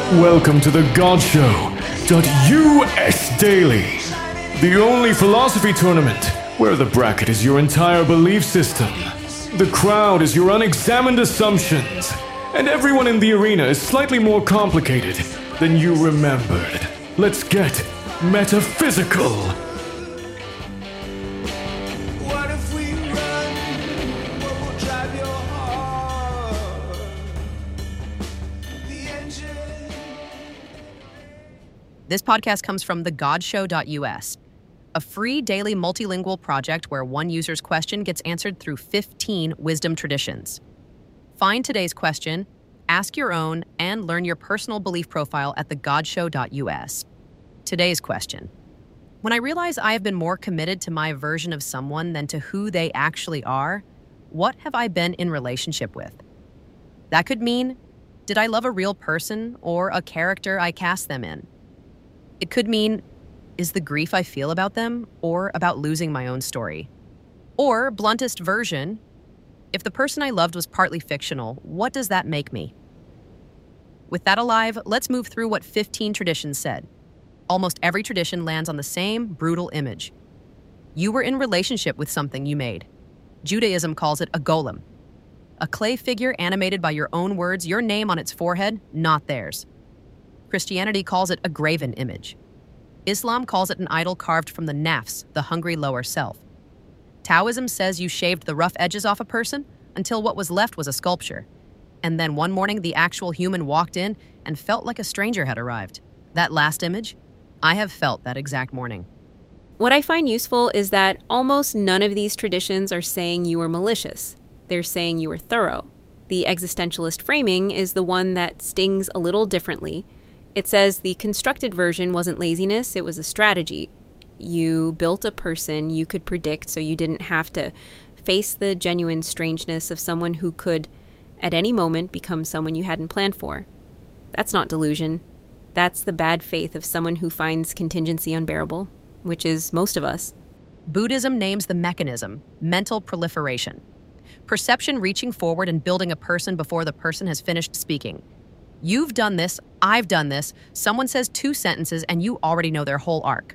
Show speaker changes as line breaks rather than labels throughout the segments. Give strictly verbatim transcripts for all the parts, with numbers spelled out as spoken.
Welcome to the God Show U S Daily, the only philosophy tournament where the bracket is your entire belief system, the crowd is your unexamined assumptions, and everyone in the arena is slightly more complicated than you remembered. Let's get metaphysical.
What if we run? What will drive your heart? The engine.
This podcast comes from the god show dot U S, a free daily multilingual project where one user's question gets answered through fifteen wisdom traditions. Find today's question, ask your own, and learn your personal belief profile at the god show dot U S. Today's question. When I realize I have been more committed to my version of someone than to who they actually are, what have I been in relationship with? That could mean, did I love a real person or a character I cast them in? It could mean, is the grief I feel about them or about losing my own story? Or, bluntest version, if the person I loved was partly fictional, what does that make me? With that alive, let's move through what fifteen traditions said. Almost every tradition lands on the same brutal image. You were in relationship with something you made. Judaism calls it a golem. A clay figure animated by your own words, your name on its forehead, not theirs. Christianity calls it a graven image. Islam calls it an idol carved from the nafs, the hungry lower self. Taoism says you shaved the rough edges off a person until what was left was a sculpture. And then one morning, the actual human walked in and felt like a stranger had arrived. That last image, I have felt that exact morning.
What I find useful is that almost none of these traditions are saying you were malicious. They're saying you were thorough. The existentialist framing is the one that stings a little differently. It says the constructed version wasn't laziness, it was a strategy. You built a person you could predict so you didn't have to face the genuine strangeness of someone who could, at any moment, become someone you hadn't planned for. That's not delusion. That's the bad faith of someone who finds contingency unbearable, which is most of us.
Buddhism names the mechanism mental proliferation. Perception reaching forward and building a person before the person has finished speaking. You've done this, I've done this, someone says two sentences and you already know their whole arc.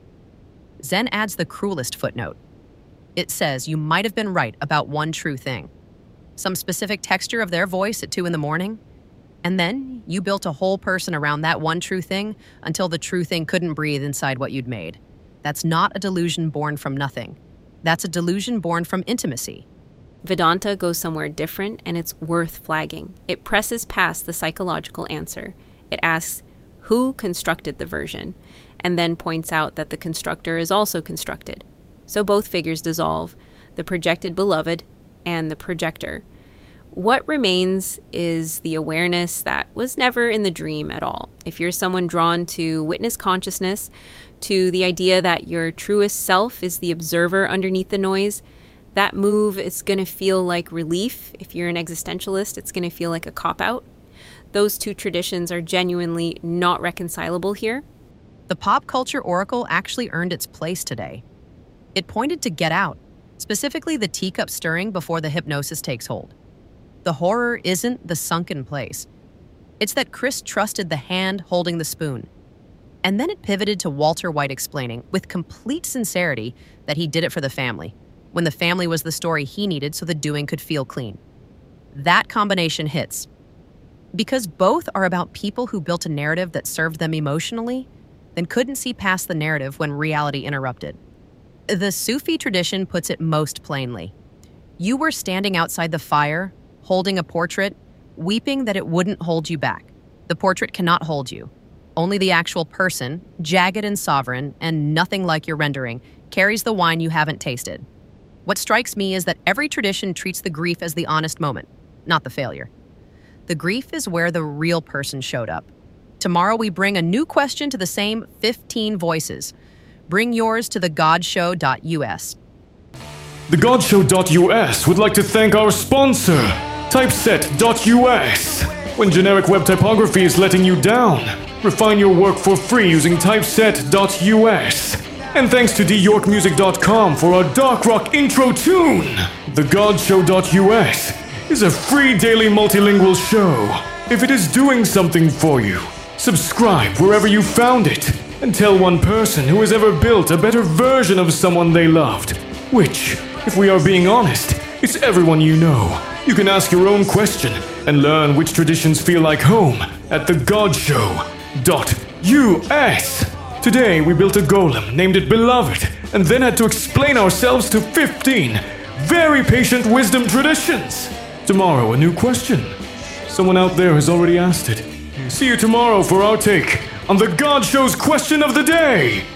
Zen adds the cruelest footnote. It says you might have been right about one true thing. Some specific texture of their voice at two in the morning. And then you built a whole person around that one true thing until the true thing couldn't breathe inside what you'd made. That's not a delusion born from nothing. That's a delusion born from intimacy.
Vedanta goes somewhere different, and it's worth flagging. It presses past the psychological answer. It asks, who constructed the version? And then points out that the constructor is also constructed. So both figures dissolve, the projected beloved and the projector. What remains is the awareness that was never in the dream at all. If you're someone drawn to witness consciousness, to the idea that your truest self is the observer underneath the noise, that move is going to feel like relief. If you're an existentialist, it's going to feel like a cop-out. Those two traditions are genuinely not reconcilable here.
The pop culture oracle actually earned its place today. It pointed to Get Out, specifically the teacup stirring before the hypnosis takes hold. The horror isn't the sunken place. It's that Chris trusted the hand holding the spoon. And then it pivoted to Walter White explaining, with complete sincerity, that he did it for the family, when the family was the story he needed so the doing could feel clean. That combination hits. Because both are about people who built a narrative that served them emotionally, then couldn't see past the narrative when reality interrupted. The Sufi tradition puts it most plainly. You were standing outside the fire, holding a portrait, weeping that it wouldn't hold you back. The portrait cannot hold you. Only the actual person, jagged and sovereign, and nothing like your rendering, carries the wine you haven't tasted. What strikes me is that every tradition treats the grief as the honest moment, not the failure. The grief is where the real person showed up. Tomorrow we bring a new question to the same fifteen voices. Bring yours to the god show dot U S.
The god show dot U S would like to thank our sponsor, typeset dot U S. When generic web typography is letting you down, refine your work for free using typeset dot U S. And thanks to d york music dot com for our dark rock intro tune. The god show dot U S is a free daily multilingual show. If it is doing something for you, Subscribe wherever you found it, and tell one person who has ever built a better version of someone they loved. Which, if we are being honest, it's everyone you know. You can ask your own question and learn which traditions feel like home at the god show dot U S. Today we built a golem, named it Beloved, and then had to explain ourselves to fifteen very patient wisdom traditions. Tomorrow a new question. Someone out there has already asked it. See you tomorrow for our take on the God Show's question of the day.